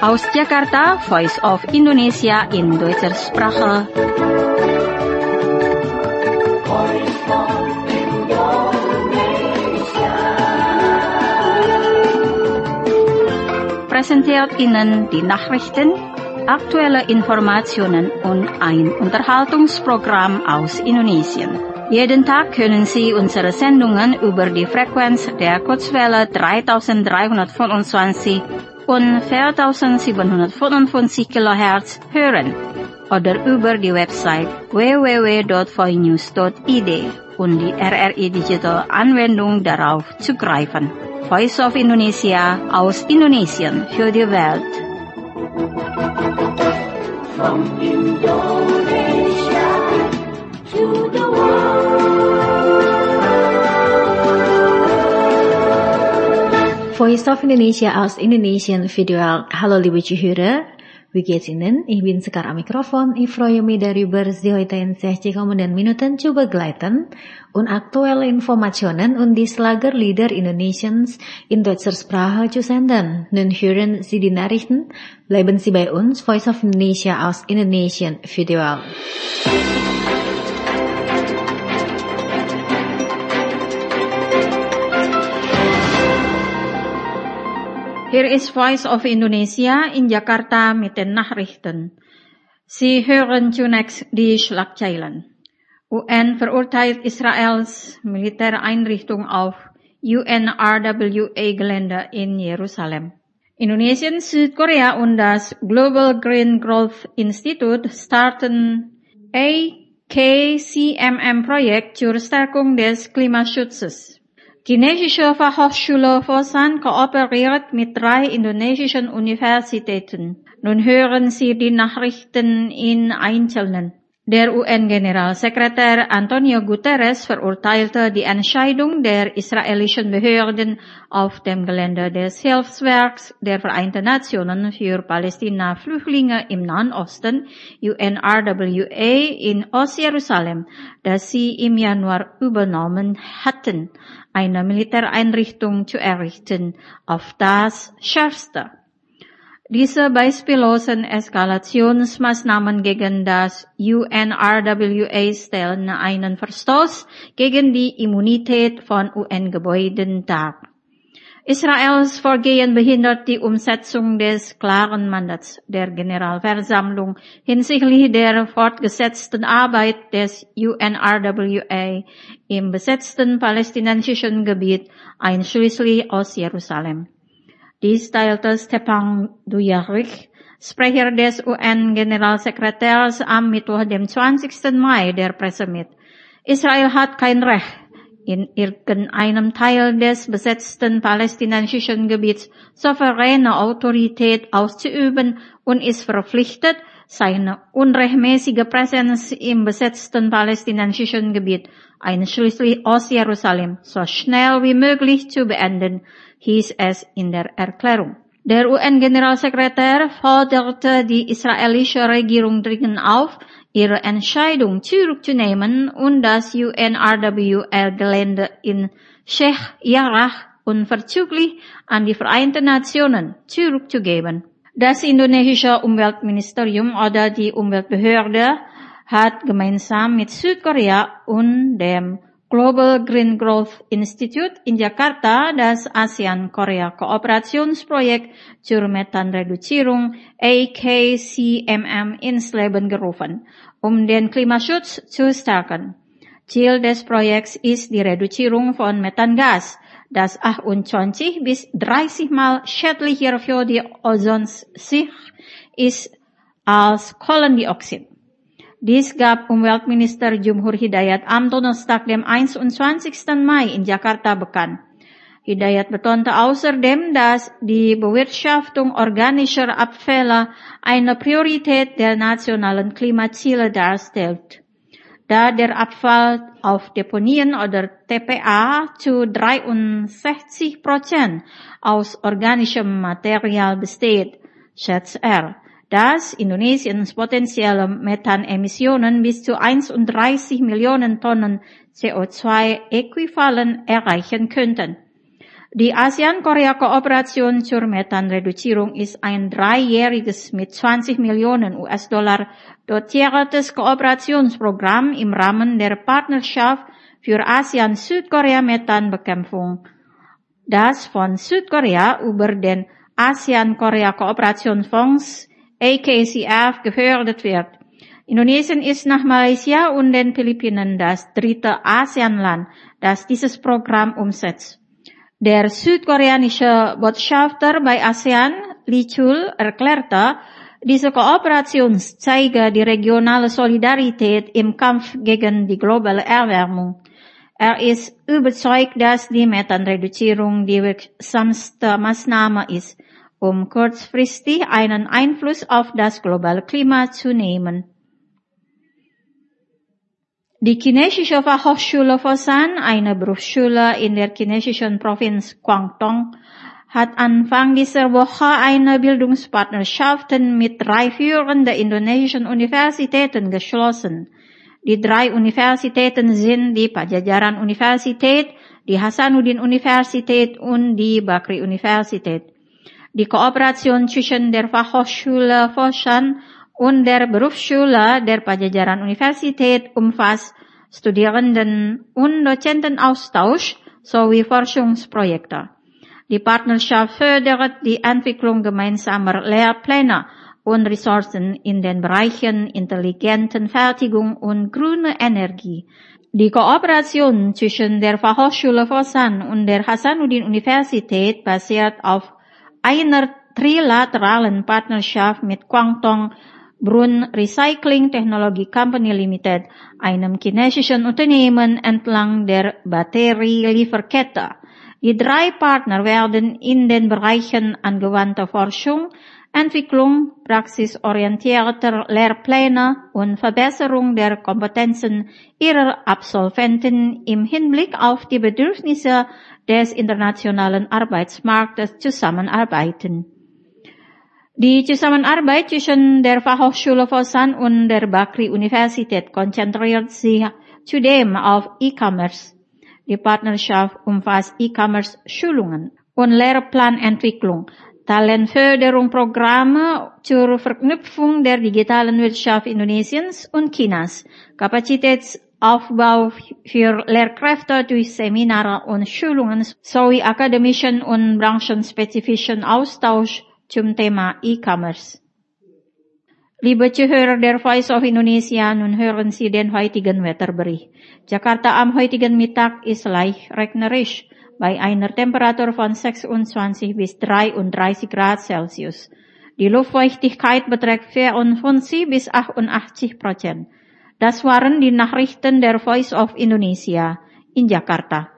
Aus Jakarta, Voice of Indonesia in deutscher Sprache. Präsentiert Ihnen die Nachrichten, aktuelle Informationen und ein Unterhaltungsprogramm aus Indonesien. Jeden Tag können Sie unsere Sendungen über die Frequenz der Kurzwelle 3325 und 4755 kHz hören oder über die Website www.voinews.id und die RRI Digital Anwendung darauf zugreifen. Voice of Indonesia aus Indonesien für die Welt. From Indonesia to the world. Voice of Indonesia aus Indonesien für die Welt. Hallo liebe Zuhörer, wie geht's Ihnen? Ich bin sekarang am Mikrofon. Ich freue mich darüber, Sie heute in 60 kommenden Minuten zu begleiten und aktuelle Informationen und die Schlagerlieder Indonesiens in deutscher Sprache zu senden. Nun hören Sie die Nachrichten. Bleiben Sie bei uns, Voice of Indonesia aus Indonesien für die Welt. Hier ist Voice of Indonesia in Jakarta mit den Nachrichten. Sie hören zunächst die Schlagzeilen. UN verurteilt Israels Militäreinrichtung auf UNRWA-Gelände in Jerusalem. Indonesien, Südkorea und das Global Green Growth Institute starten AKCMM-Projekt zur Stärkung des Klimaschutzes. Chinesische Fachhochschule Fosan kooperiert mit 3 indonesischen Universitäten. Nun hören Sie die Nachrichten in Einzelnen. Der UN-Generalsekretär Antonio Guterres verurteilte die Entscheidung der israelischen Behörden auf dem Gelände des Hilfswerks der Vereinten Nationen für Palästina-Flüchtlinge im Nahen Osten, UNRWA, in Ostjerusalem, das sie im Januar übernommen hatten, eine Militäreinrichtung zu errichten, auf das Schärfste. Diese beispiellosen Eskalationsmaßnahmen gegen das UNRWA stellen einen Verstoß gegen die Immunität von UN-Gebäuden dar. Israels Vorgehen behindert die Umsetzung des klaren Mandats der Generalversammlung hinsichtlich der fortgesetzten Arbeit des UNRWA im besetzten palästinensischen Gebiet, einschließlich Ostjerusalem. Dies teilte Stepan Dujarric, Sprecher des UN-Generalsekretärs, am Mittwoch, dem 20. Mai der Presse mit. Israel hat kein Recht, in irgendeinem Teil des besetzten palästinensischen Gebiets souveräne Autorität auszuüben und ist verpflichtet, seine unrechtmäßige Präsenz im besetzten palästinensischen Gebiet, einschließlich Ostjerusalem, so schnell wie möglich zu beenden, hieß es in der Erklärung. Der UN-Generalsekretär forderte die israelische Regierung dringend auf, ihre Entscheidung zurückzunehmen und das UNRWA-Gelände in Sheikh Jarrah unverzüglich an die Vereinten Nationen zurückzugeben. Das indonesische Umweltministerium oder die Umweltbehörde hat gemeinsam mit Südkorea und dem Global Green Growth Institute in Jakarta das ASEAN-Korea-Kooperationsprojekt zur Methanreduzierung AKCMM ins Leben gerufen, um den Klimaschutz zu stärken. Ziel des Projekts ist die Reduzierung von Methangas, das 28 bis 30 Mal schädlicher für die Ozonschicht ist als Kohlendioxid. Dies gab Umweltminister Jumhur Hidayat am Donnerstag, dem 21. Mai in Jakarta bekannt. Hidayat betonte außerdem, dass die Bewirtschaftung organischer Abfälle eine Priorität der nationalen Klimaziele darstellt. Da der Abfall auf Deponien oder TPA zu 63% aus organischem Material besteht, schätzt er, dass Indonesiens potenzielle Methanemissionen bis zu 31 Millionen Tonnen CO2-Äquivalent erreichen könnten. Die ASEAN-Korea-Kooperation zur Methanreduzierung ist ein 3-jähriges mit 20 Millionen US-Dollar dotiertes Kooperationsprogramm im Rahmen der Partnerschaft für ASEAN-Südkorea-Methanbekämpfung, das von Südkorea über den ASEAN-Korea-Kooperationsfonds AKCF gefördert wird. Indonesien ist nach Malaysia und den Philippinen das dritte ASEAN-Land, das dieses Programm umsetzt. Der südkoreanische Botschafter bei ASEAN, Lee Chul, erklärte, diese Kooperation zeige die regionale Solidarität im Kampf gegen die globale Erwärmung. Er ist überzeugt, dass die Methanreduzierung die wirksamste Maßnahme ist, um kurzfristig einen Einfluss auf das globale Klima zu nehmen. Die chinesische Fachhochschule Fosan, eine Berufsschule in der chinesischen Provinz Guangdong, hat Anfang dieser Woche eine Bildungspartnerschaft mit 3 führenden indonesischen Universitäten geschlossen. Die 3 Universitäten sind die Padjadjaran Universität, die Hasanuddin Universität und die Bakri Universität. Die Kooperation zwischen der Fachhochschule Fosan und der Berufsschule der Padjadjaran Universität umfasst Studierenden- und Dozentenaustausch sowie Forschungsprojekte. Die Partnerschaft fördert die Entwicklung gemeinsamer Lehrpläne und Ressourcen in den Bereichen intelligenten Fertigung und grüne Energie. Die Kooperation zwischen der Fachhochschule Fosan und der Hasanuddin Universität basiert auf einer trilateralen Partnerschaft mit Guangdong Brunn Recycling Technology Company Limited, einem chinesischen Unternehmen entlang der Batterielieferkette. Die 3 Partner werden in den Bereichen angewandter Forschung, Entwicklung praxisorientierter Lehrpläne und Verbesserung der Kompetenzen ihrer Absolventen im Hinblick auf die Bedürfnisse des internationalen Arbeitsmarktes zusammenarbeiten. Die Zusammenarbeit zwischen der Fachhochschule Fosan und der Bakri Universität konzentriert sich zudem auf E-Commerce. Die Partnerschaft umfasst E-Commerce-Schulungen und Lehrplanentwicklung, Talentförderungsprogramme zur Verknüpfung der digitalen Wirtschaft Indonesiens und Chinas, Kapazitätsaufbau für Lehrkräfte durch Seminare und Schulungen sowie akademischen und branchenspezifischen Austausch zum Thema E-Commerce. Liebe Zuhörer der Voice of Indonesia, nun hören Sie den heutigen Wetterbericht. Jakarta am heutigen Mittag ist leicht regnerisch, bei einer Temperatur von 26 bis 33 Grad Celsius. Die Luftfeuchtigkeit beträgt 54 bis 88%. Das waren die Nachrichten der Voice of Indonesia in Jakarta.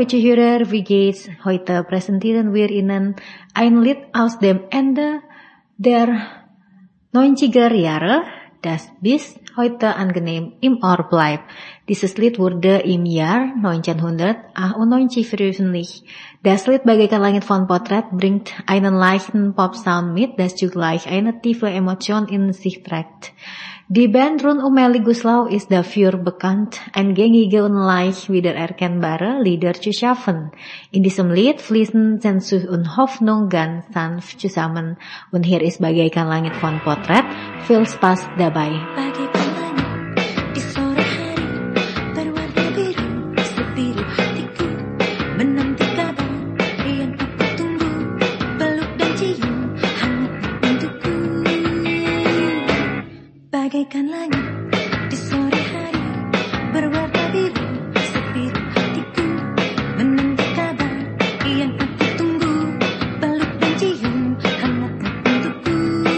liebe Zuhörer, wie geht's? Heute präsentieren wir Ihnen ein Lied aus dem Ende der 90er Jahre, das bis heute angenehm im Ohr bleibt. Dieses Lied wurde im Jahr 1998 veröffentlicht. Das Lied Bagaikan Langit von Portrait bringt einen leichten Pop-Sound mit, das zugleich eine tiefe Emotion in sich trägt. Die Band rund um Melly Goeslaw ist dafür bekannt, eingängige und leicht wiedererkennbare Lieder zu schaffen. In diesem Lied fließen Sehnsucht und Hoffnung ganz sanft zusammen. Und hier ist Bagaikan Langit von Portrait. Viel Spaß dabei. Bagaikan langit di sore hari berwarna biru, sebiru hatiku menanti kabar yang aku tunggu, peluk dan cium hangatnya untukku.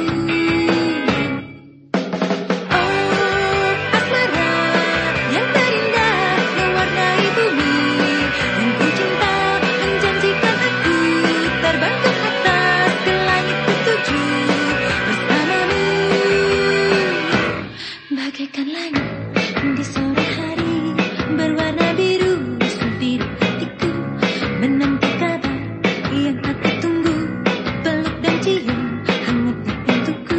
Oh, asmara yang terindah mewarnai bumi, yang ku cinta menjanjikan aku terbang ke atas ke langit ketujuh bersamamu. Bagaikan langit di sore hari berwarna biru, sebiru hatiku menanti kabar yang aku tunggu, peluk dan cium hangatnya untukku.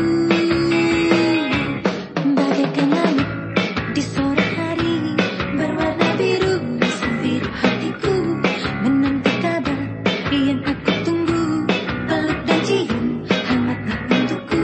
Bagaikan langit di sore hari berwarna biru, sebiru hatiku menanti kabar yang aku tunggu, peluk dan cium hangatnya untukku.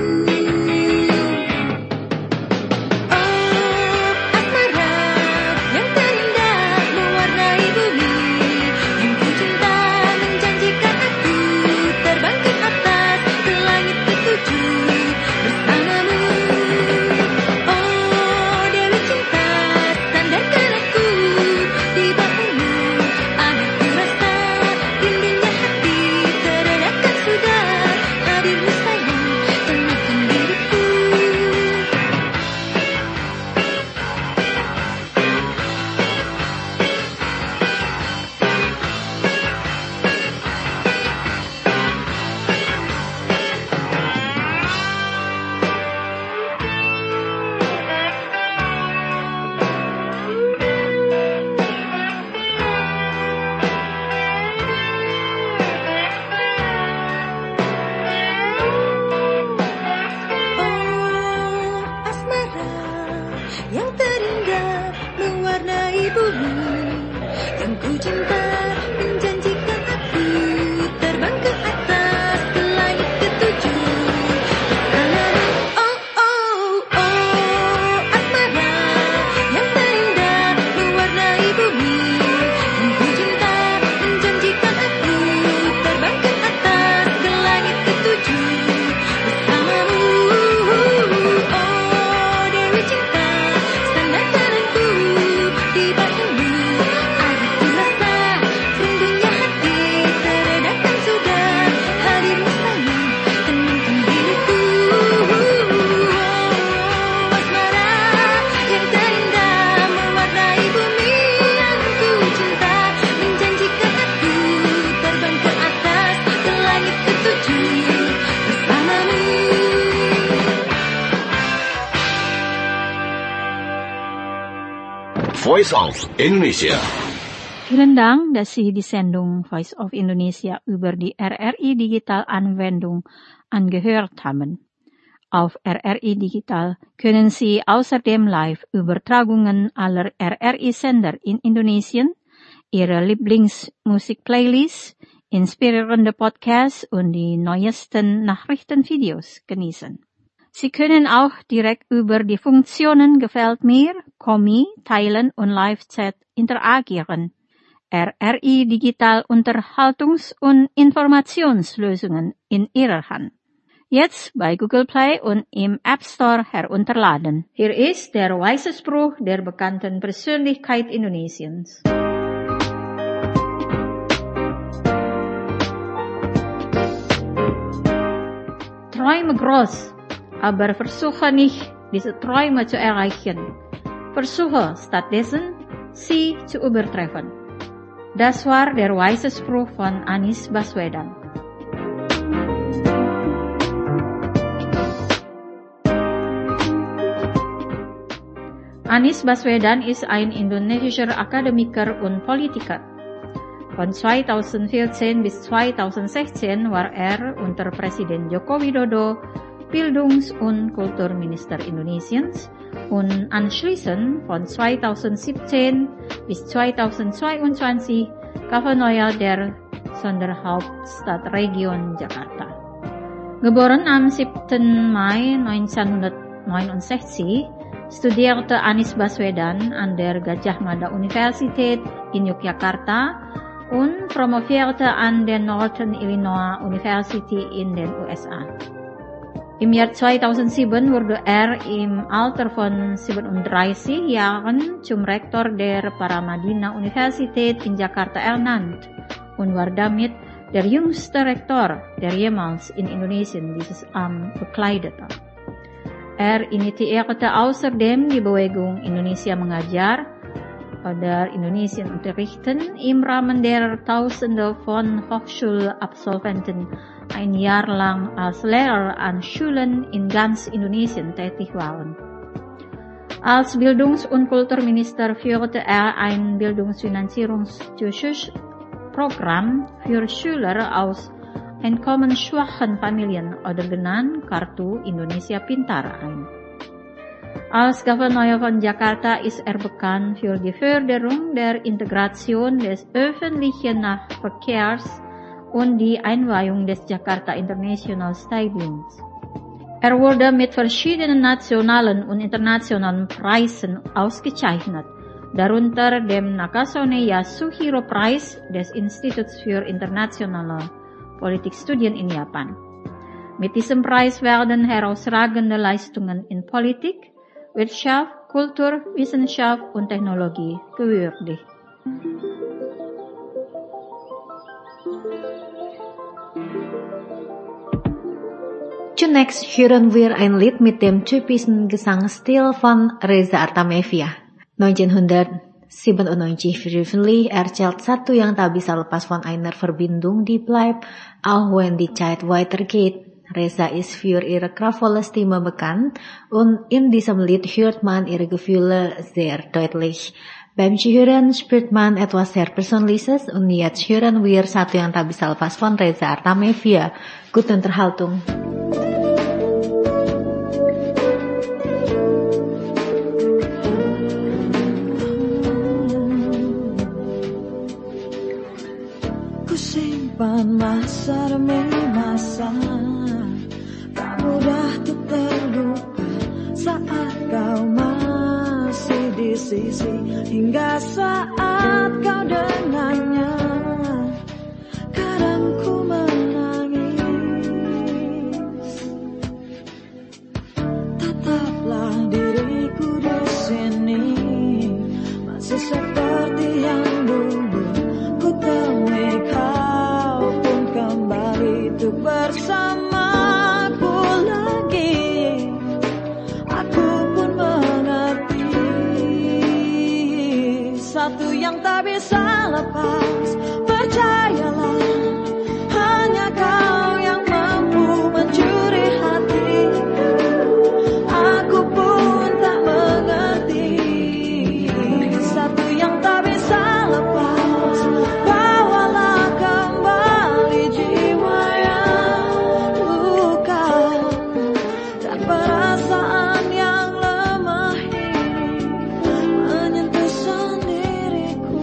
Yang terindah mewarnai bumi, yang ku cinta menjanjikan aku terbang ke atas ke langit ketujuh bersamamu. Oh oh oh, asmara yang terindah mewarnai bumi, yang ku cinta menjanjikan aku terbang ke atas ke langit ketujuh bersamamu. Oh Dewi cinta, Voice of Indonesia. Vielen Dank, dass Sie die Sendung Voice of Indonesia über die RRI Digital Anwendung angehört haben. Auf RRI Digital können Sie außerdem Live-Übertragungen aller RRI-Sender in Indonesien, Ihre Lieblingsmusik-Playlists, inspirierende Podcasts und die neuesten Nachrichtenvideos genießen. Sie können auch direkt über die Funktionen Gefällt mir, Kommi, Teilen und Live-Chat interagieren. RRI Digital Unterhaltungs- und Informationslösungen in Ihrer Hand. Jetzt bei Google Play und im App Store herunterladen. Hier ist der weise Spruch der bekannten Persönlichkeit Indonesiens. Träume groß, aber versuche nicht, diese Träume zu erreichen. Versuche stattdessen, sie zu übertreffen. Das war der Weisespruch von Anies Baswedan. Anies Baswedan ist ein indonesischer Akademiker und Politiker. Von 2014 bis 2016 war er unter Präsident Joko Widodo Bildungs- und Kulturminister Indonesiens und anschließend von 2017 bis 2022 Gouverneur der Sonderhauptstadtregion Jakarta. Geboren am 7. Mai 1969, studierte Anies Baswedan an der Gadjah Mada Universität in Yogyakarta und promovierte an der Northern Illinois University in den USA. Im Jahr 2007 wurde er im Alter von 37 Jahren zum Rektor der Paramadina Universität in Jakarta ernannt und war damit der jüngste Rektor, der jemals in Indonesien dieses Amt bekleidete. Er initiierte außerdem die Bewegung Indonesia Mengajar oder Indonesien unterrichten im Rahmen der Tausende von Hochschulabsolventen ein Jahr lang als Lehrer an Schulen in ganz Indonesien tätig waren. Als Bildungs- und Kulturminister führte er ein Bildungsfinanzierungszuschussprogramm für Schüler aus einkommensschwachen Familien oder genannt Kartu Indonesia Pintar ein. Als Gouverneur von Jakarta ist er bekannt für die Förderung der Integration des öffentlichen Nahverkehrs und die Einweihung des Jakarta International Stadiums. Er wurde mit verschiedenen nationalen und internationalen Preisen ausgezeichnet, darunter dem Nakasone Yasuhiro Preis des Instituts für internationale Politikstudien in Japan. Mit diesem Preis werden herausragende Leistungen in Politik, Wirtschaft, Kultur, Wissenschaft und Technologie gewürdigt. Zunächst hören wir ein Lied mit dem typischen Gesangsstil von Reza Artamevia. 1997 veröffentlicht erzählt satu yang tak bisa lepas von einer Verbindung, die bleibt, auch wenn die Zeit weitergeht. Reza ist für ihre kraftvolle Stimme bekannt und in diesem Lied hört man ihre Gefühle sehr deutlich. Beim Zuhören spürt man etwas sehr Persönliches und jetzt hören wir satu yang tak bisa lepas von Reza Artamevia. Gute Unterhaltung. Simpan masa demi masa, tak mudah untuk terlupa saat kau masih di sisi, hingga saat kau dengannya. Kadang ku menangis, tetaplah diriku di sini, masih seperti yang dulu ku temui kau pun kembali untuk bersamaku lagi. Aku pun mengerti satu yang tak bisa lepas. Percayalah, hanya kau yang mampu mencuri hatiku. Aku pun tak mengerti satu yang tak bisa lepas. Bawalah kembali jiwa yang luka dan perasaan yang lemah ini menyentuh sendiriku.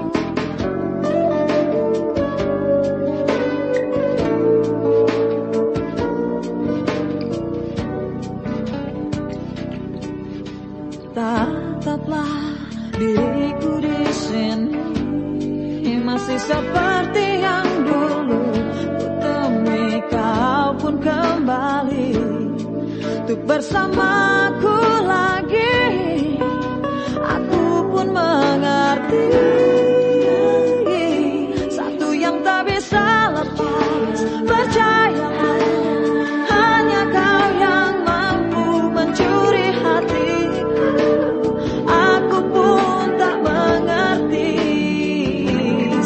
Tataplah diriku di sini, masih seperti yang dulu ku temui kau pun kembali untuk bersamaku lagi. Aku pun mengerti satu yang tak bisa lepas. Percayalah, hanya kau yang mampu mencuri hatiku. Aku pun tak mengerti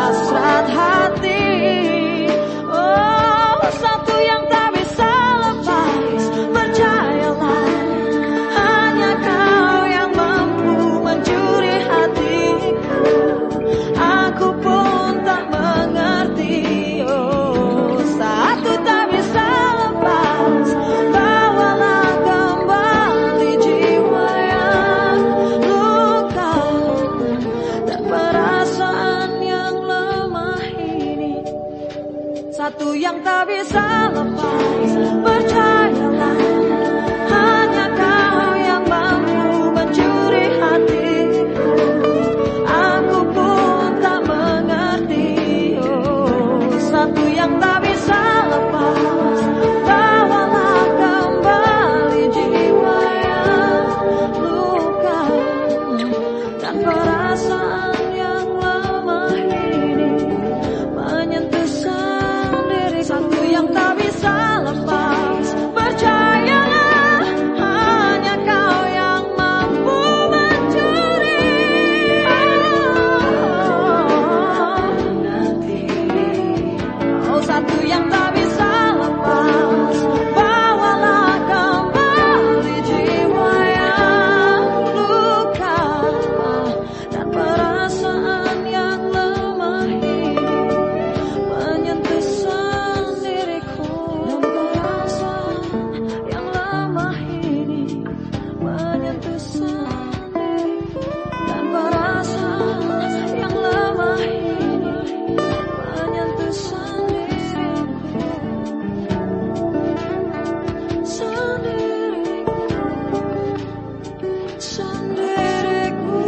hasrat hati. Oh, satu yang tak bisa lepas, percayalah, hanya kau yang mampu mencuri hatiku. Aku pun tak mengerti. Oh, satu tak bisa lepas, bawalah kembali jiwa yang luka dan perasaan yang lemah ini. Satu yang tak bisa lepas, percayalah, hanya kau yang mampu mencuri hatiku. Aku pun tak mengerti. Oh, satu yang tak bisa lepas, bawalah kembali jiwa yang luka dan perasaan yang lemah ini menyentuh sendiri. Satu yang tak bisa lepas, percayalah, hanya kau yang mampu mencuri. Oh, satu yang tak bisa lepas, bawalah kembali jiwa yang luka dan perasaan yang lemah ini menyentuh sendiriku. Dan perasaan yang lemah ini menyentuh sendiriku. Dan perasaan yang lemah ini menyentuh sendiriku. Sendiriku.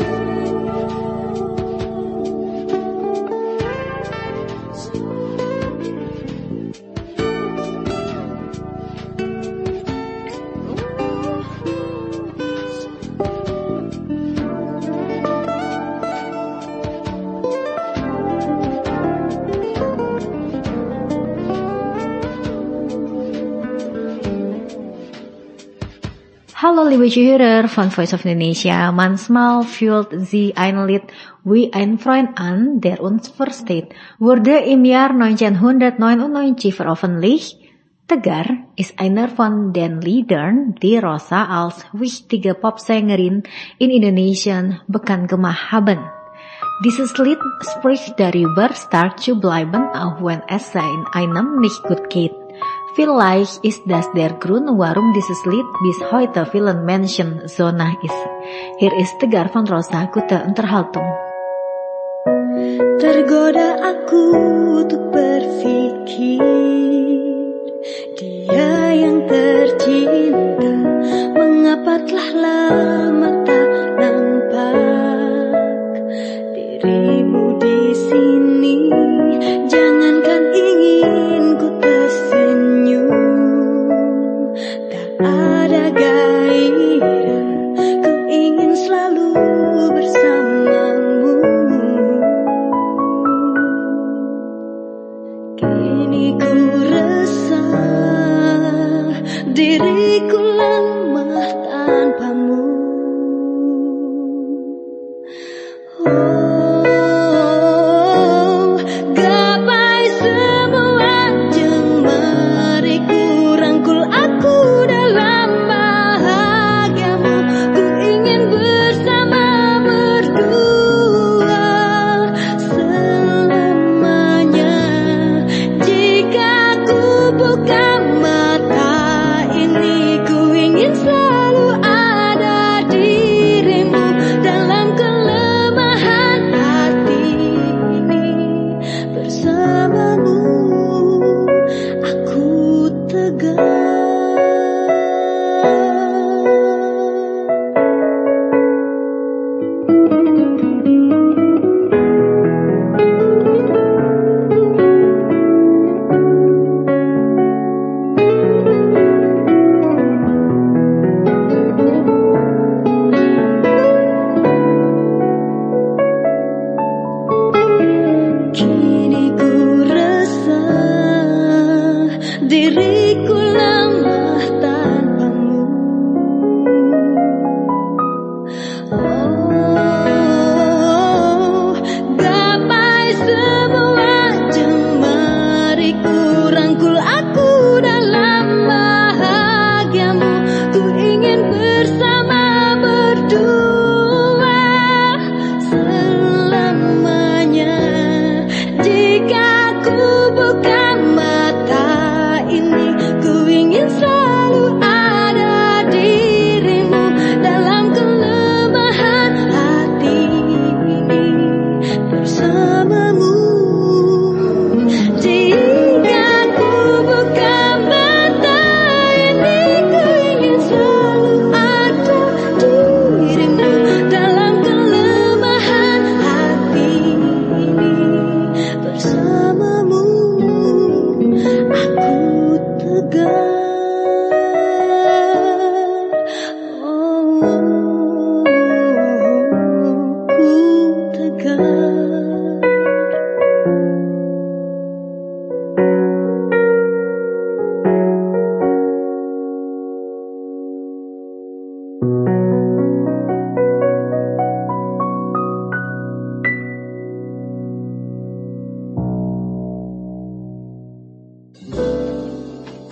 Hallo liebe Zuhörer von Voice of Indonesia, manchmal fühlt sie ein Lied wie ein Freund an, der uns versteht, wurde im Jahr 1999 veröffentlicht. Tegar ist einer von den Liedern, die Rosa als wichtige Popsängerin in Indonesien bekannt gemacht haben. Dieses Lied spricht darüber, stark zu bleiben, auch wenn es in einem nicht gut geht. Vielleicht ist das der Grund, warum dieses Lied bis heute vielen Menschen so nah ist. Hier ist Tegar von Rosa, gute Unterhaltung. Tergoda aku untuk berpikir, dia yang tercinta, mengapa telah lama tak nampak dirimu di sini. Jangankan ingin ku tersenyum, tak ada gairah, ku ingin selalu bersamamu. Kini ku rasa diriku lemah tanpamu. Oh,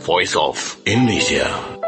Voice of Indonesia.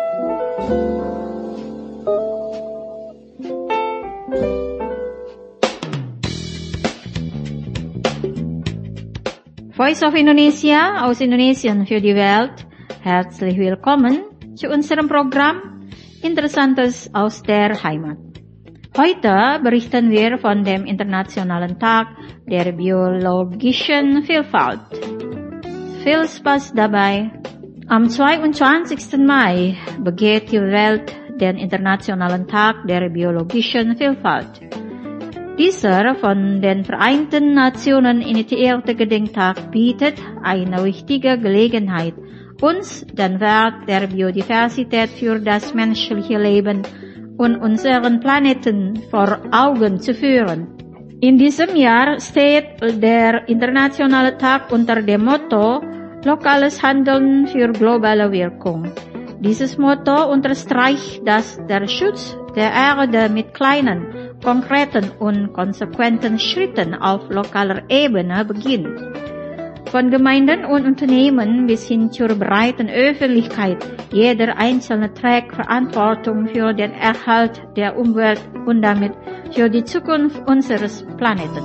Voice of Indonesia aus Indonesien für die Welt. Herzlich willkommen zu unserem Programm Interessantes aus der Heimat. Heute berichten wir von dem Internationalen Tag der biologischen Vielfalt. Viel Spaß dabei! Am 22. Mai begeht die Welt den Internationalen Tag der biologischen Vielfalt. Dieser von den Vereinten Nationen initiierte Gedenktag bietet eine wichtige Gelegenheit, uns den Wert der Biodiversität für das menschliche Leben und unseren Planeten vor Augen zu führen. In diesem Jahr steht der Internationale Tag unter dem Motto Lokales Handeln für globale Wirkung. Dieses Motto unterstreicht, dass der Schutz der Erde mit kleinen, konkreten und konsequenten Schritten auf lokaler Ebene beginnt. Von Gemeinden und Unternehmen bis hin zur breiten Öffentlichkeit, jeder Einzelne trägt Verantwortung für den Erhalt der Umwelt und damit für die Zukunft unseres Planeten.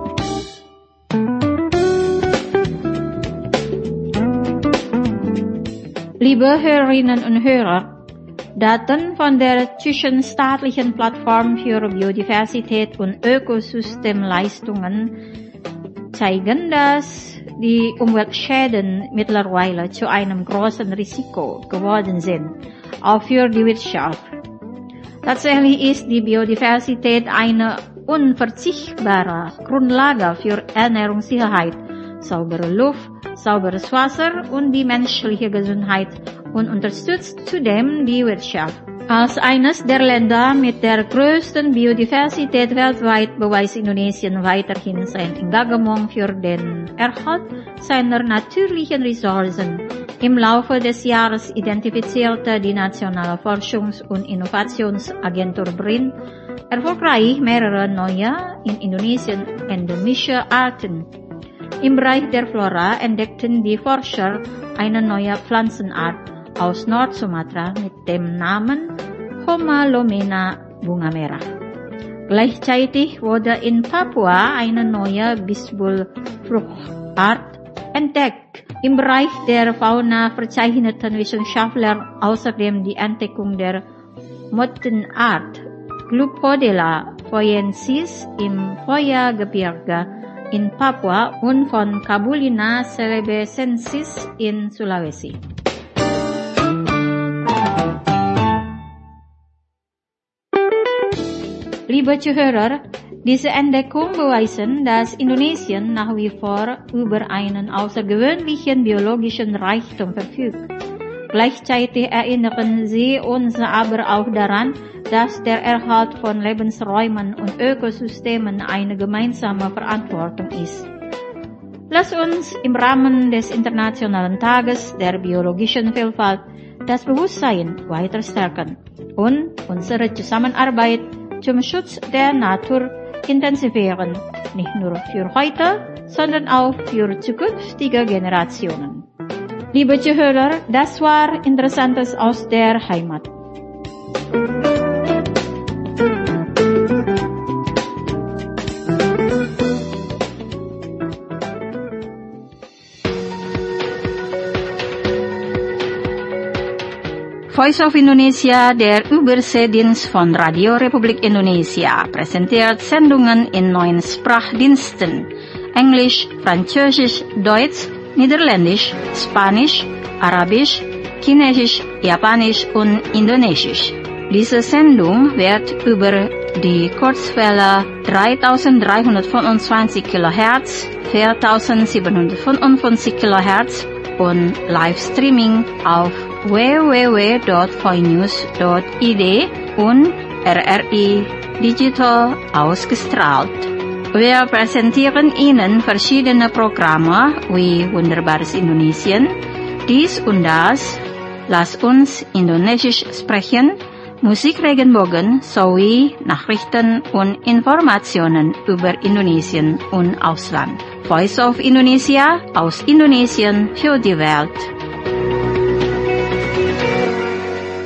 Liebe Hörerinnen und Hörer, Daten von der zwischenstaatlichen Plattform für Biodiversität und Ökosystemleistungen zeigen, dass die Umweltschäden mittlerweile zu einem großen Risiko geworden sind, auch für die Wirtschaft. Tatsächlich ist die Biodiversität eine unverzichtbare Grundlage für Ernährungssicherheit, saubere Luft, sauberes Wasser und die menschliche Gesundheit und unterstützt zudem die Wirtschaft. Als eines der Länder mit der größten Biodiversität weltweit beweist Indonesien weiterhin sein Engagement für den Erhalt seiner natürlichen Ressourcen. Im Laufe des Jahres identifizierte die Nationale Forschungs- und Innovationsagentur BRIN erfolgreich mehrere neue in Indonesien endemische Arten. Im Bereich der Flora entdeckten die Forscher eine neue Pflanzenart aus Nord-Sumatra mit dem Namen Homalomena Bunga Merah. Gleichzeitig wurde in Papua eine neue Bisbul-Fruchtart entdeckt. Im Bereich der Fauna verzeichneten Wissenschaftler außerdem die Entdeckung der Mottenart Glucodella foyensis im Hoya-Gebirge in Papua und von Cabulina celebesensis in Sulawesi. Liebe Zuhörer, diese Entdeckung beweisen, dass Indonesien nach wie vor über einen außergewöhnlichen biologischen Reichtum verfügt. Gleichzeitig erinnern sie uns aber auch daran, dass der Erhalt von Lebensräumen und Ökosystemen eine gemeinsame Verantwortung ist. Lass uns im Rahmen des Internationalen Tages der biologischen Vielfalt das Bewusstsein weiter stärken und unsere Zusammenarbeit zum Schutz der Natur intensivieren, nicht nur für heute, sondern auch für zukünftige Generationen. Liebe Zuhörer, das war Interessantes aus der Heimat. Voice of Indonesia, der Überseedienst von Radio Republik Indonesia, präsentiert Sendungen in 9 Sprachdiensten: Englisch, Französisch, Deutsch, Niederländisch, Spanisch, Arabisch, Chinesisch, Japanisch und Indonesisch. Diese Sendung wird über die Kurzwelle 3325 kHz, 4755 kHz und Livestreaming auf www.voinews.id und RRI Digital ausgestrahlt. Wir präsentieren Ihnen verschiedene Programme wie Wunderbares Indonesien, dies und das, Lass uns Indonesisch sprechen, Musikregenbogen sowie Nachrichten und Informationen über Indonesien und Ausland. Voice of Indonesia aus Indonesien für die Welt.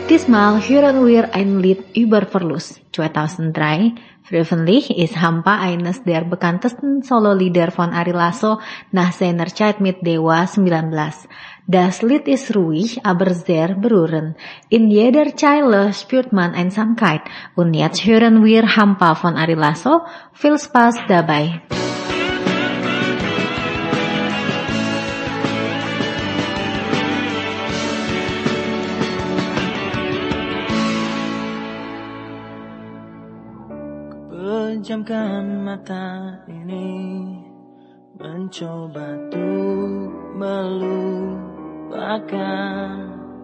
Diesmal hören wir ein Lied über Verlust. 2003, veröffentlicht ist Hampa eines der bekanntesten Solo-Lieder von Ari Lasso nach seiner Zeit mit Dewa 19. Das Lied ist ruhig, aber sehr berührend. In jeder Zeile spürt man Einsamkeit. Und jetzt hören wir Hampa von Ari Lasso. Viel Spaß dabei. Pejamkan mata ini, mencoba untuk melupakan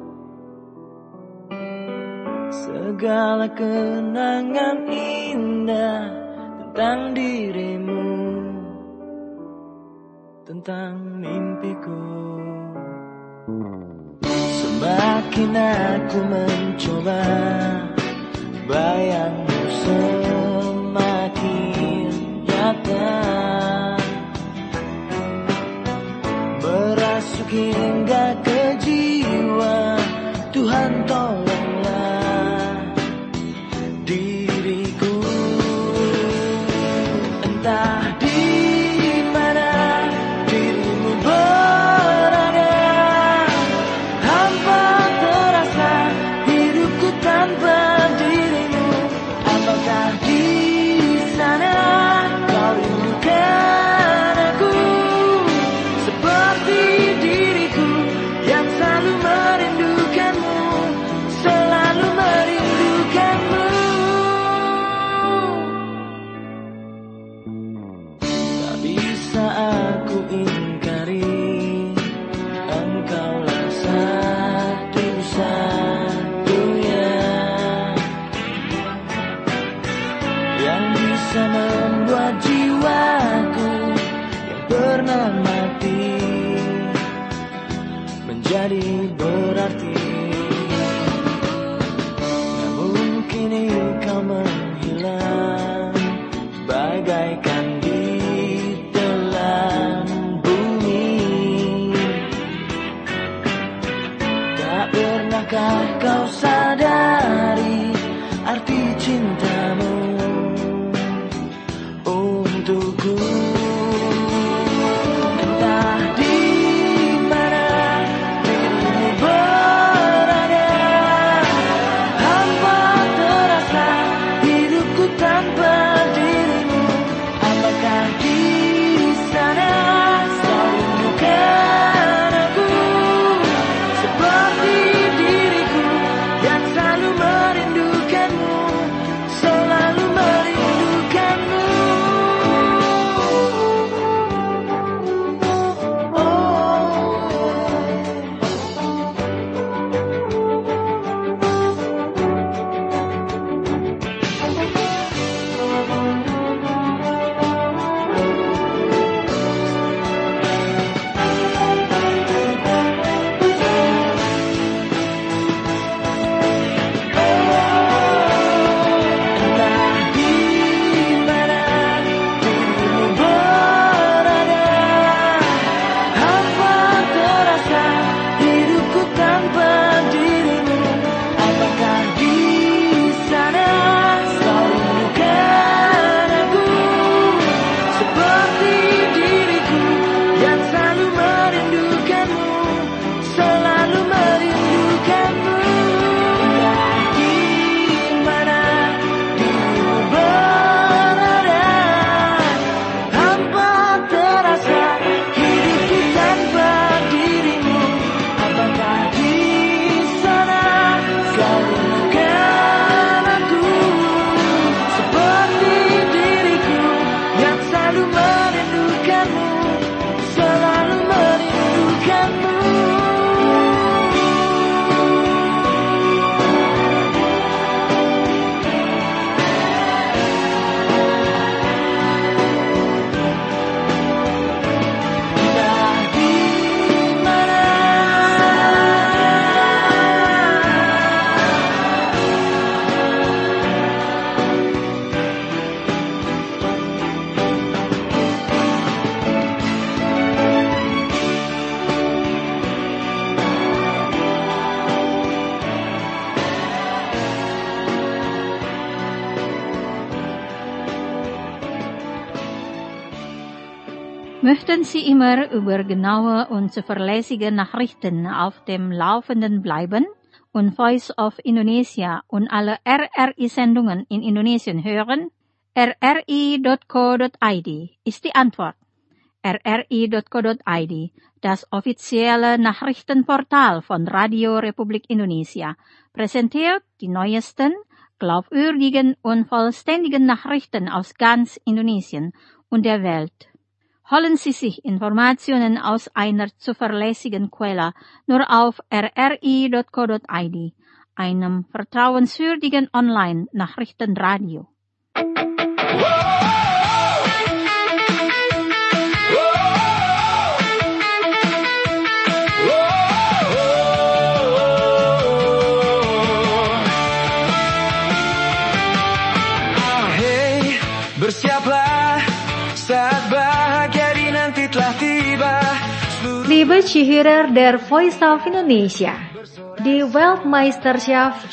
segala kenangan indah tentang dirimu, tentang mimpiku. Semakin aku mencoba, bayangmu semakin nyata, merasuk hingga ke jiwa. Tuhan tolonglah diriku, entah di mana dirimu berada. Hampa terasa hidupku tanpa dirimu. Apakah di sana kau rindukan aku seperti diriku yang selalu merindukanmu, selalu merindukanmu. Tak bisa aku ingkari, engkaulah satu-satunya yang bisa membuat jiwaku yang pernah mati menjadi berarti. Namun kini kau menghilang bagaikan di telan bumi. Tak pernahkah kau sadari arti cintamu untukku? Entah di mana dirimu berada. Möchten Sie immer über genaue und zuverlässige Nachrichten auf dem Laufenden bleiben und Voice of Indonesia und alle RRI-Sendungen in Indonesien hören? rri.co.id ist die Antwort. rri.co.id, das offizielle Nachrichtenportal von Radio Republik Indonesia, präsentiert die neuesten, glaubwürdigen und vollständigen Nachrichten aus ganz Indonesien und der Welt. Holen Sie sich Informationen aus einer zuverlässigen Quelle nur auf rri.co.id, einem vertrauenswürdigen Online-Nachrichtenradio. Hey, bersiaplah saat bahagia di nanti telah tiba. Liebe Zuhörer der Voice of Indonesia, die Weltmeisterschaft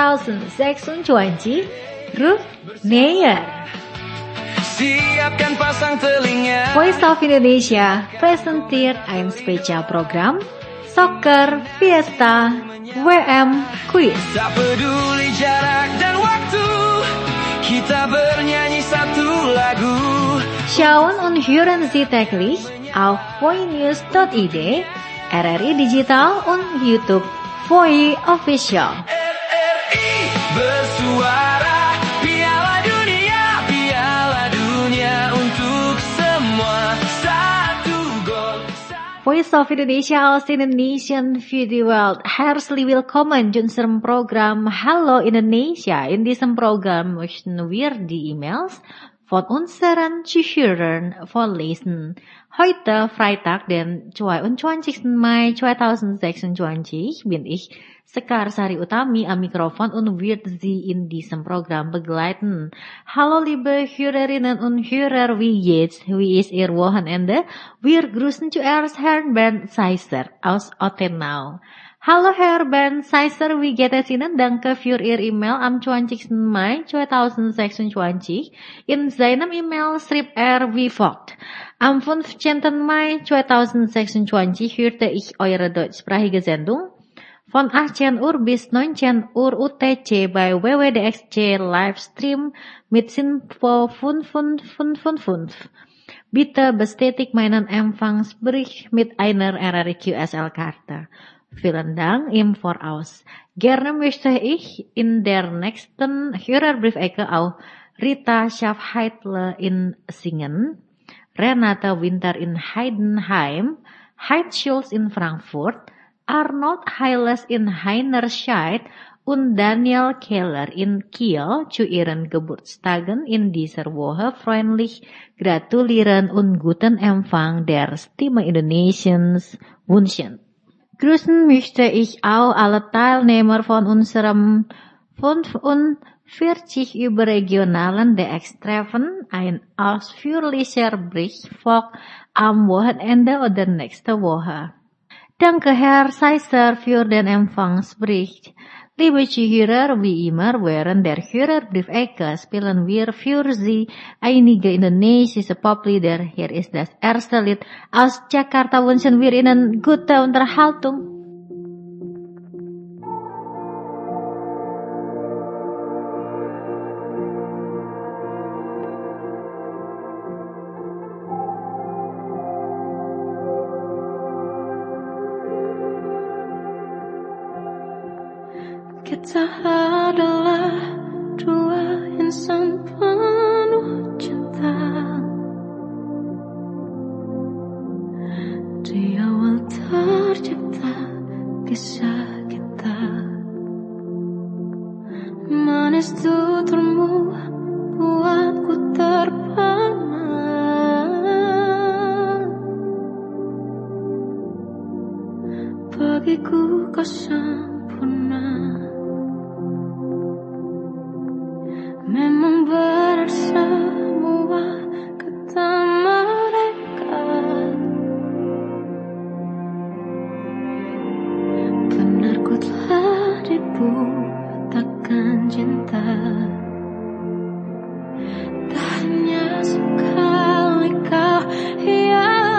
2026 rückt näher. Siapkan pasang telinga. Voice of Indonesia präsentiert ein Spezialprogramm Soccer Fiesta WM Quiz. Tak peduli jarak dan waktu, kita bernyanyi satu lagu. Schauen und hören Sie täglich auf voinews.id, RRI Digital und YouTube Voi Official. RRI bersuara, Piala Dunia untuk semua. Satu gol. Voice of Indonesia aus Indonesian für die Welt. Herzlich willkommen zu unserem Programm Hallo Indonesia. In diesem Programm möchten wir die E-Mails von unseren Zuhörern vorlesen. Heute, Freitag, den 22. Mai 2026, bin ich Sekar Sari Utami am Mikrofon und wird Sie in diesem Programm begleiten. Hallo liebe Hörerinnen und Hörer, wie geht's? Wie ist Ihr Wochenende? Wir grüßen zuerst Herrn Bernd Seiser aus Ottenau. Hallo Herr Bernd Seiser, wie geht es Ihnen? Danke für Ihr E-Mail am 20. Mai 2026. In seinem E-Mail schrieb wie folgt. Am 15. Mai 2026 hörte ich eure deutschsprachige Sendung von 18 Uhr bis 19 Uhr UTC bei WWDXC Livestream mit Info 5555. Bitte bestätigt meinen Empfangsbericht mit einer RRI-QSL-Karte. Vielen Dank im Voraus. Gerne möchte ich in der nächsten Hörerbriefecke auch Rita Schaffheitle in Singen, Renate Winter in Heidenheim, Heid Schulz in Frankfurt, Arnold Heiles in Heinerscheid und Daniel Keller in Kiel zu ihren Geburtstagen in dieser Woche freundlich gratulieren und guten Empfang der Stimme Indonesiens wünschen. Grüßen möchte ich auch alle Teilnehmer von unserem 45 überregionalen DX-Treffen. Ein ausführlicher Bericht folgt am Wochenende oder nächste Woche. Danke Herr Seiser für den Empfangsbericht. Liebe Zuhörer, wie immer während der Hörerbriefecke spielen wir für Sie einige indonesische Poplieder. Hier ist das erste Lied aus Jakarta. Wünschen wir Ihnen gute Unterhaltung. Kita adalah dua insan penuh cinta. Di awal tercipta kisah kita. Manis tuturmu buatku terpana. Bagiku kau sempurna. Memang benar semua kata mereka. Benar ku telah dibutakan cinta. Tak hanya sekali kau yang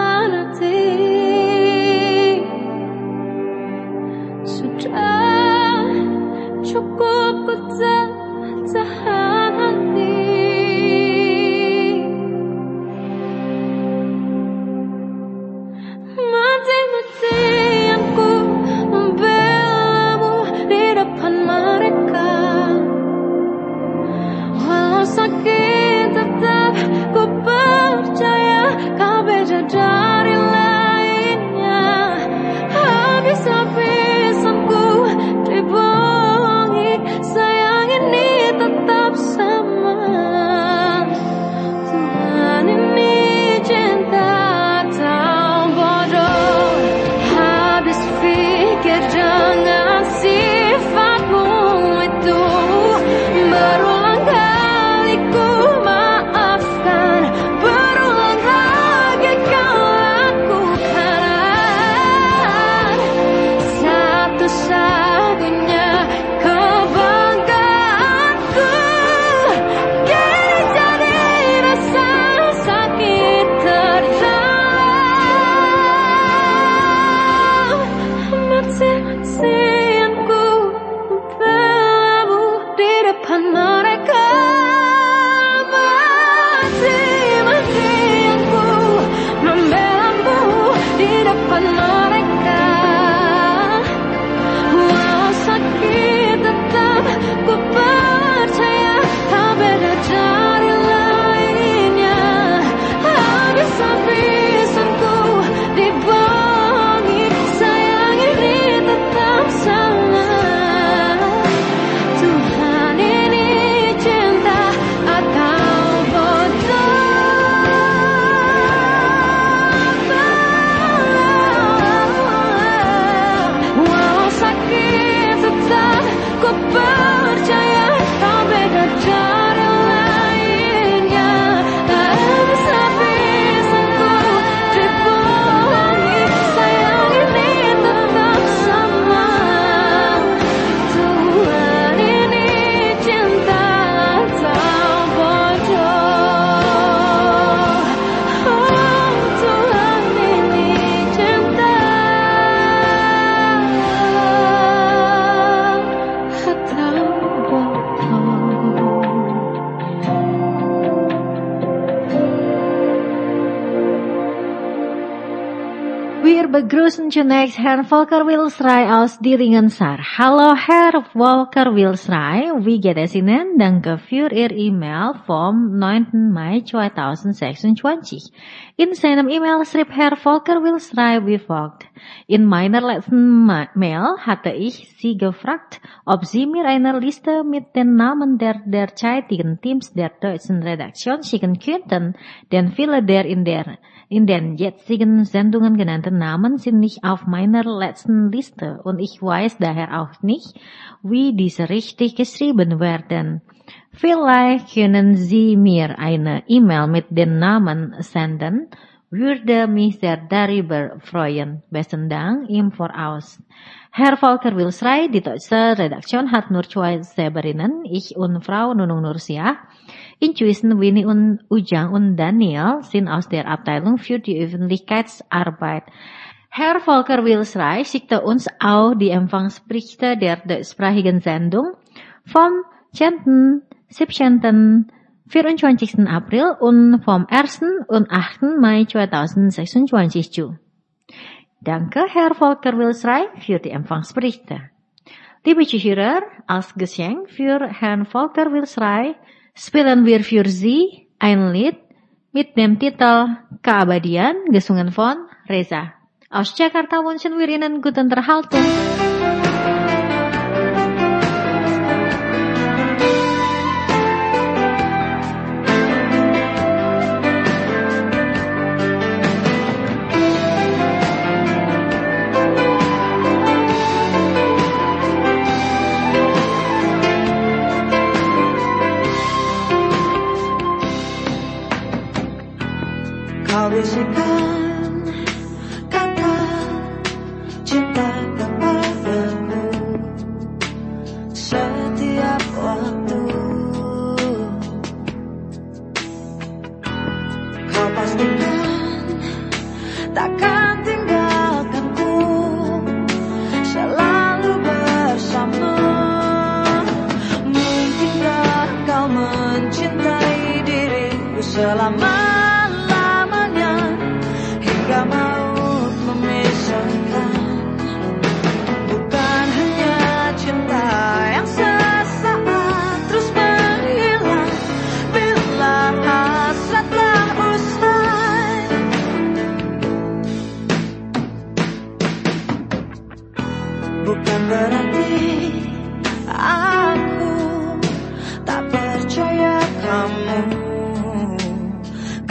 Wir begrüßen zunächst Herrn Volker Wilsrij aus Dieringenshire. Hallo Herr Volker Wilsrij, wie geht es Ihnen? Danke für Ihr E-Mail vom 9. Mai 2026. In seinem E-Mail schrieb Herr Volker Wilsrij wie folgt. In meiner letzten Mail hatte ich Sie gefragt, ob Sie mir eine Liste mit den Namen der derzeitigen Teams der deutschen Redaktion schicken könnten, denn viele der in den jetzigen Sendungen genannten Namen sind nicht auf meiner letzten Liste und ich weiß daher auch nicht, wie diese richtig geschrieben werden. Vielleicht können Sie mir eine E-Mail mit den Namen senden, würde mich sehr darüber freuen. Besten Dank im Voraus. Herr Volker Wilsrij, die deutsche Redaktion hat nur zwei Seberinnen, ich und Frau Nunung Nursiah. Inzwischen Winnie und Ujang und Daniel sind aus der Abteilung für die Öffentlichkeitsarbeit. Herr Volker Wilsrij schickte uns auch die Empfangsberichte der deutschsprachigen Sendung vom 10., 17., 24. April und vom 1. und 8. Mai 2026 zu. Danke, Herr Volker Wilsrij, für die Empfangsberichte. Liebe Zuhörer, als Geschenk für Herrn Volker Wilsrij spielen wir für Sie ein Lied mit dem Titel Keabadian, gesungen von Reza. Aus Jakarta wünschen wir Ihnen gute Unterhaltung. Kau bisikan kata cinta kepadaku setiap waktu. Kau pastikan takkan tinggalkanku, selalu bersama. Mungkinkah kau mencintai diriku selama-lamanya hingga maut memisahkan? Bukan hanya cinta yang sesaat terus menghilang bila hasrat telah usai. Bukan berarti aku tak percaya kamu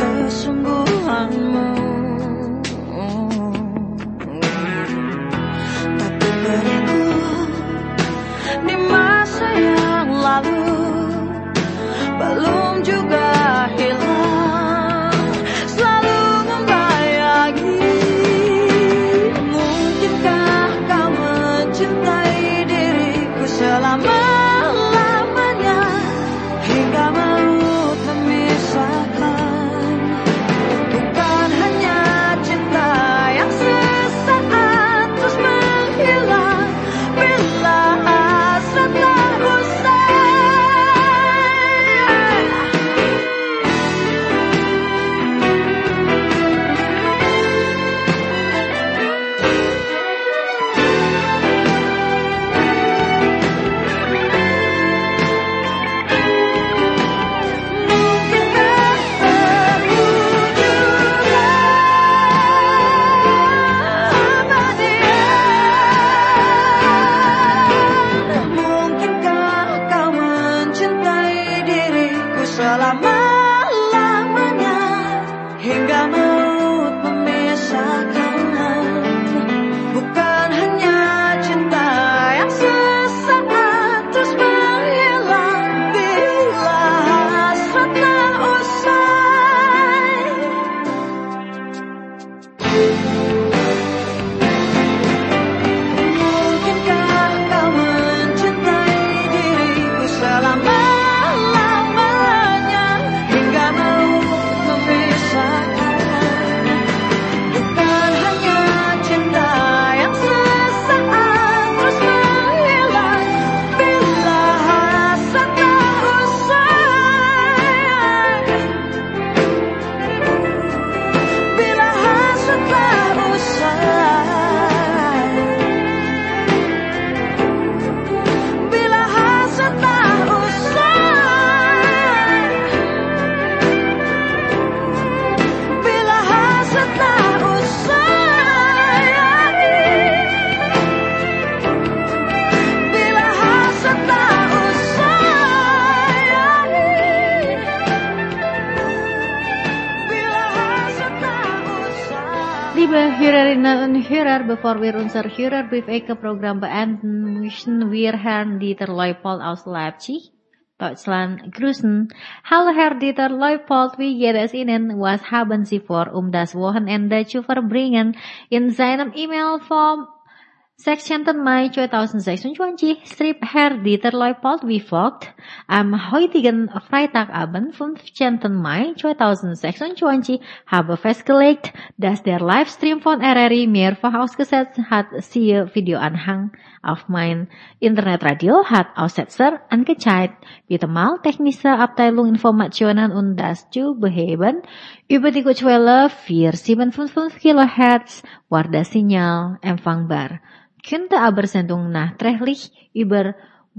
Hörerinnen und Hörer, bevor wir unser Hörerbrief-Ecke-Programm beenden, möchten wir Herrn Dieter Leupold aus Leipzig, Deutschland, grüßen. Hallo Herr Dieter Leupold, wie geht es Ihnen? Was haben Sie vor, das Wochenende zu verbringen? In seinem E-Mail-Form 16. Mai 2026 schrieb Herr Dieter Leupold wie folgt: Am heutigen Freitagabend, 15. Mai 2026, habe festgelegt, dass der Livestream von RRI mehrfach ausgesetzt hat. Siehe Videoanhang. Auf mein Internetradio hat Aussetzer angezeigt. Bitte mal technische Abteilung Informationen und das zu beheben. Über die Kurzwelle 4755 kHz war das Signal empfangbar. Könnte aber Sendung nachträglich über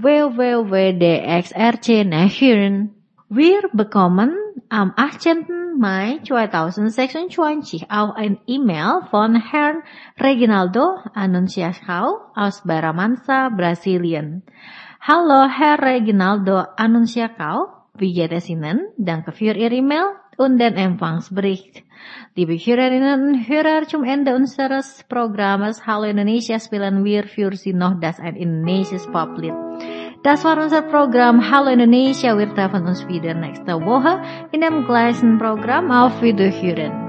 www.dxrc nachhören. Wir bekommen am 18. Mai 2026 auch ein E-Mail von Herrn Reginaldo Anunciação aus Barra-Mansa, Brasilien. Hallo Herr Reginaldo Anunciação, wie geht es Ihnen? Danke für Ihr E-Mail und den Empfangsbericht. Liebe Hörerinnen und Hörer, zum Ende unseres Programmes Hallo Indonesia spielen wir für Sie noch das ein indonesisches Poplied. Das war unser Programm Hallo Indonesia. Wir treffen uns wieder nächste Woche in dem gleichen Programm. Auf Wiederhören.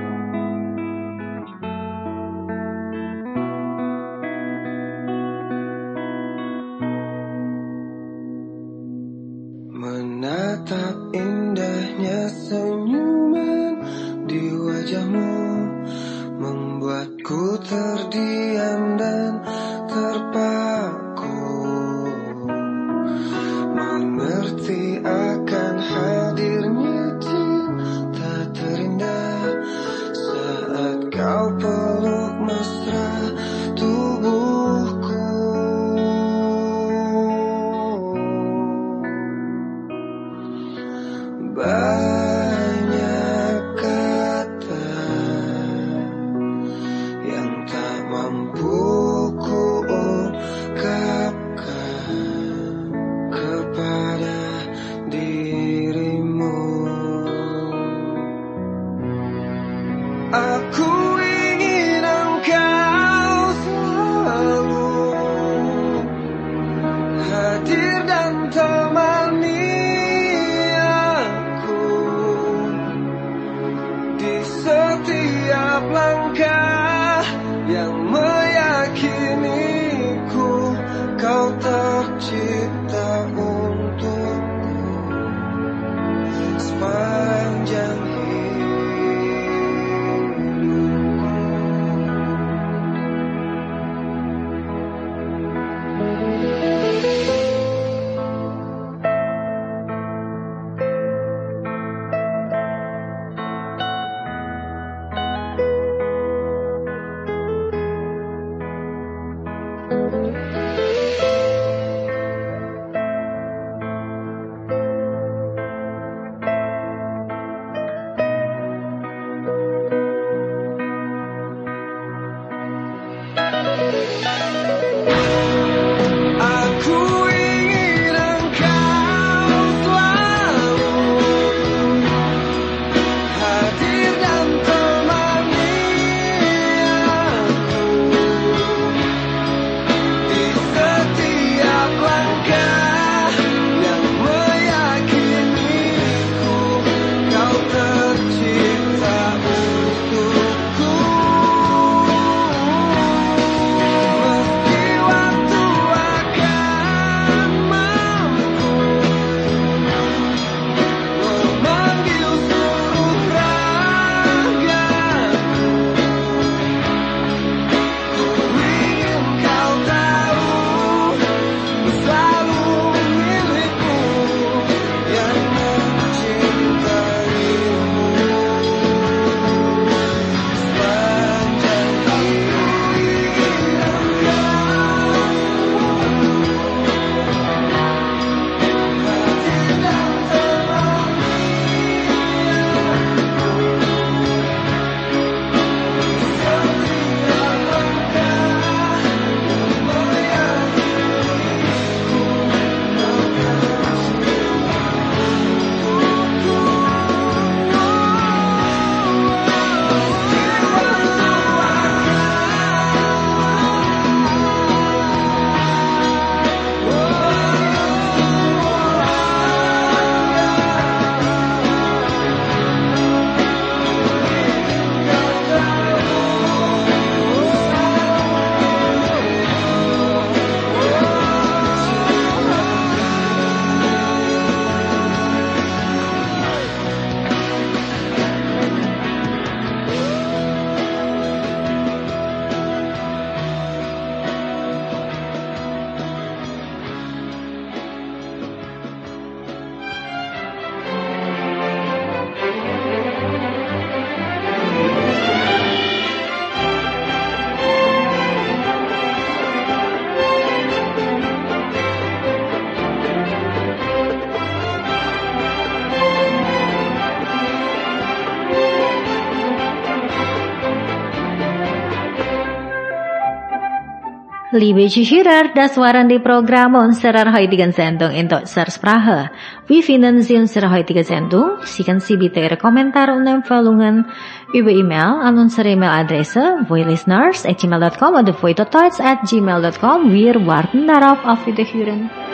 Menatap indahnya senyuman di wajahmu membuatku terdiam dan terpaku, mengerti akan hadirnya cinta terindah saat kau peluk mesra tubuhku. Banyak kata yang tak mampu ku ungkapkan kepada dirimu. Aku ingin engkau Liebe Zuhörer, das waren die Programme unserer heutigen Sendung in deutscher Sprache. Wir finden Sie unsere heutige Sendung. Schicken Sie bitte Ihre Kommentare und Empfehlungen über E-Mail an unsere E-Mail-Adresse voilisteners@gmail.com oder voitotoids@gmail.com. Wir warten darauf. Auf Wiederhören.